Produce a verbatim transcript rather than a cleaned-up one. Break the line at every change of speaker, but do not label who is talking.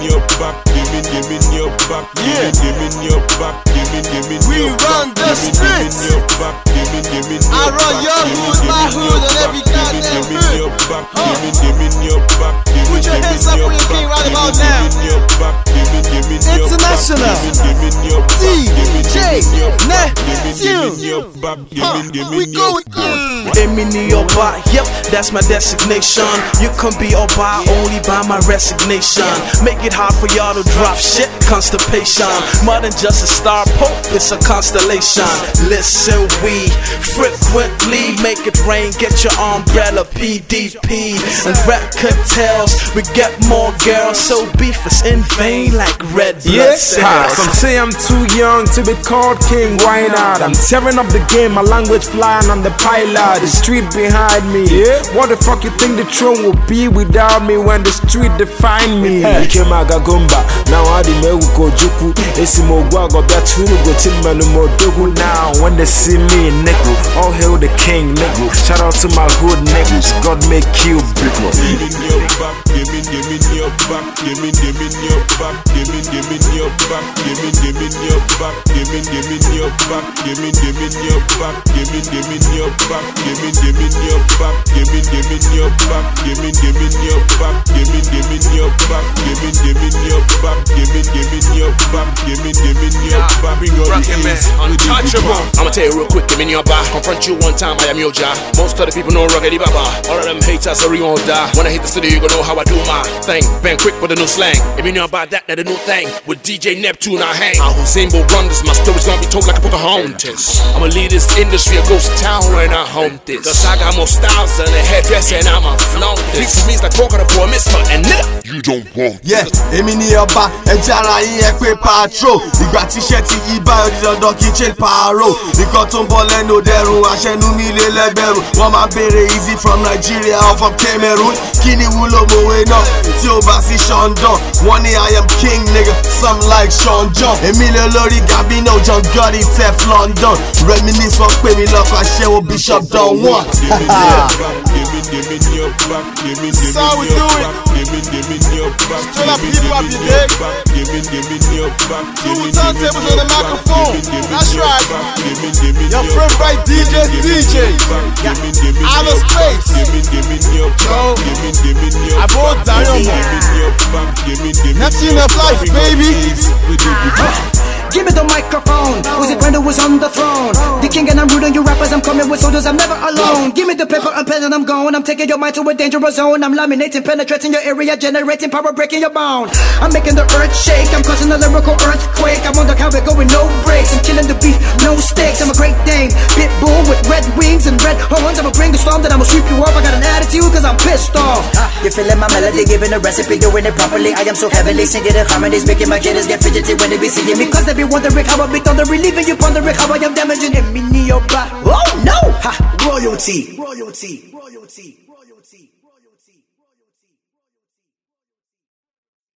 your back, give me, give me your back,
Yeah.
give me your back, give me, give me
We
your
run
back,
the
give me,
streets.
give me your back, give me, give me
I
your
run
back,
your
give me,
hood,
give
my
me
hood,
your
and every
back,
goddamn
give me,
hood.
give me your back,
Huh.
give me, give me your back, give me,
Put your
give me
hands up
your
for your king
back,
right
give
about
me,
now.
give me your back, give me, give me your
International.
back, give me, give me your back,
D
give me,
J
give me your back, give me, give
Neptune.
me your back, give
Huh.
me, give
We
me
go
your
with
back.
Emi ni Oba, yep, that's my designation. You can be Oba only by my resignation. Make it hard for y'all to drop shit, constipation. More than just a star pope, it's a constellation. Listen, we frequently make it rain, get your umbrella P D P. And record tells we get more girls, so beef is in vain like red blood
Yes, ha.
cells.
Some say I'm too young to be called king. Why not? I'm tearing up the game, my language flying on the pilot. The street behind me. Yeah. What the fuck you think the throne will be without me when the street define me? Ike magagumba, now I di me go juku. Esimo gwa go bia turu go timma no more dogu. Now when they see me, nigga, all hail the king, nigga. Shout out to my hood niggas. God make you big one.
Give me your back, give me, give me your back, give me, give me your back, give me, give me your back, give me, give me your back, give me, give me your back, give me, give me your back, give me, give me your back, give me, give me your back, give me, give me your back, give me, give me your back, give me, give me your back, give me, give me your back, give me, give me your back, give me, give me your back. We got
Rockin' man, untouchable. I'ma tell you real quick, give me your back. Confront you one time, I am your job. Most of the people know Ruggedy Baba. All of them haters are you gon' die. When I hit the city, you gon' know how I do my thing. Bang quick with the new slang. If you know about that, that a new thing. With D J Neptune, I hang. I Hussein Bo run this. My story's gonna be told like a Pocahontas. I'ma lead this industry, a ghost town when I home this. Cause I got more styles than a hairdress and I'ma flaunt this. Mix means like talking to a mister and nigga.
You don't want.
Yeah, èmi ni ọba, ẹja ara yín ẹ pé patrol. Ìgbà tíṣẹ́ ti yí báyọ̀ di dandan kí n ṣe pààrọ̀. Nǹkan tó ń bọ̀ lẹ́nu dẹrùn, aṣẹ́nu nílé lẹ́gbẹ̀rún. Wọ́n máa béèrè easy from Nigeria or from Cameroon. Kí ni wúlò mòwe náà tí ó bá sí Ṣọ̀ndọ̀n? Wọ́n ní I am king nigga, some like Sean John. Èmi lè lórí Gabino, John Gotti, Tef London. Reminisce wọ́n pè mí lọ́kọ̀ aṣẹ́wó Bishop Don Juan.
That's
how we do it.
Still
up people up your day.
Two
turntables on the microphone. That's right. Your friend right D J D J. Outer space. Yo, I bought Diamond. Neptune of life, baby.
Give me the microphone. Who's it friend who was on the throne? The king and I'm rude on you rappers. I'm coming with soldiers. I'm never alone. Give me the paper and pen and I'm gone. I'm taking your mind to a dangerous zone. I'm laminating, penetrating your area, generating power, breaking your bone. I'm making the earth shake. I'm causing a lyrical earthquake. I'm on the counter going no breaks. I'm killing the beef, no stakes. I'm a great Dane, pit bull with red wings and red horns. I'ma bring a storm, then I'ma sweep you off. I got an attitude cause I'm pissed off.
You're feeling my melody, giving a recipe, doing it properly. I am so heavily singing the harmonies, making my kiddos get fidgety when they be seeing me.
Because they be wondering how I be thundering, leaving you pondering how I am damaging. Emi ni Oba. Oh no! Ha! Royalty. Royalty. Royalty.